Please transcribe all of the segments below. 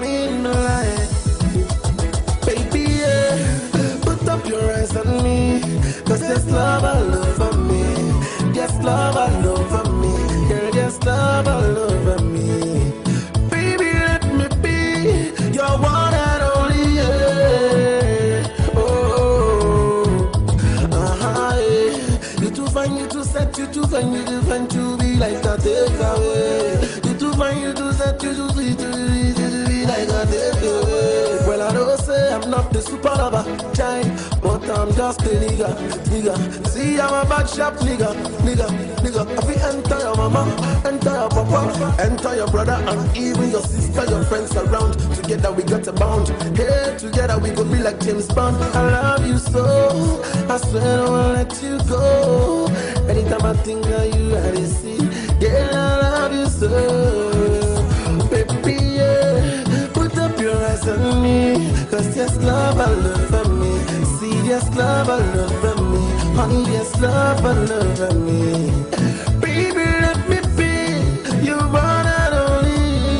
me in the light. Baby, yeah, put up your eyes on me. Cause there's love all over me. There's love all over me. Girl, there's love all over me. Baby, let me be your one and only, yeah. Oh, yeah. You too fine, you too set, you too fine, you too fine to be like a takeaway. You too fine, you too set, you too sweet to be like a takeaway. Well, I don't say I'm not the super lover, child, but I'm just a nigga. See, I'm a bad sharp nigga. I feel enter your mama, enter your papa, enter your brother, and even your sister, your friends around. Together we got a bound. Hey, together we go be like James Bond. I love you so, I swear I won't let you go. Anytime I think of you, I see. Yeah, I love you so, baby. Yeah, put up your eyes on me, cause there's love all over me. See, there's love all over me. Honey, there's love all over me. Baby, let me be your one and only.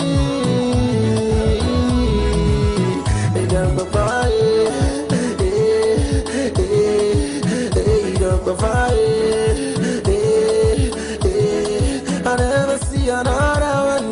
Hey, don't go far, hey, don't go far, I never see another one,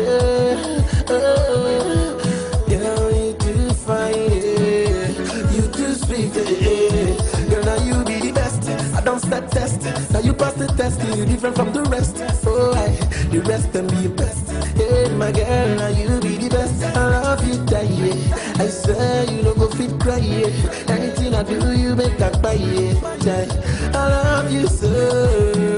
girl, you too fine, you too sweet, girl, now you be the best. I don't start test, now you pass the test. You different from the rest, so the rest can be your best. Hey, my girl, now you be the best. I love you, die, I swear you don't go fit cry, anything I do, you make that buy, I love you so.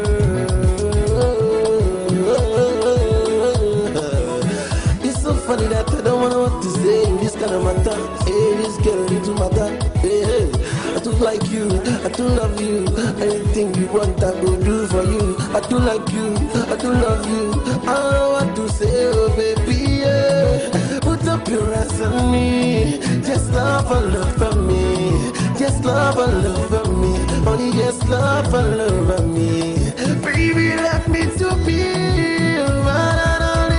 Funny that I don't know what to say in this kind of matter. Hey, this girl into matter. Hey, I do like you, I do love you. Anything you want, I will do for you. I do like you, I do love you. I don't know what to say, oh baby. Yeah. Put up your eyes on me. Just love all over me. Just love all over me. Only just love all over me. Baby, let me to be your one and only.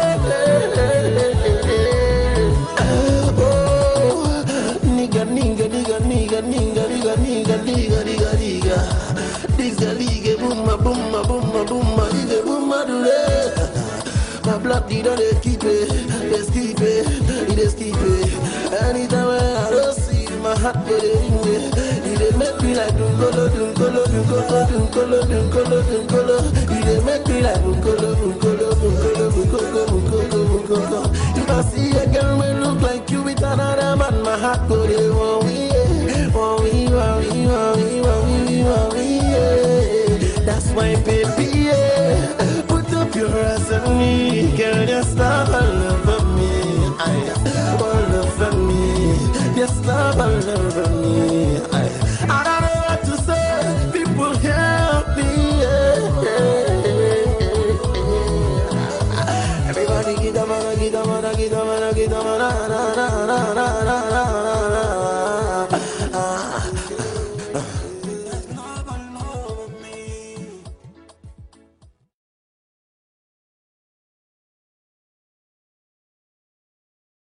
Nigga. This liga, boomma, nigga, boomma, do that. My blood, they don't keep it, let's keep it. Anytime I don't see my heart, but it make me like dunkolo. It make me like dunkolo.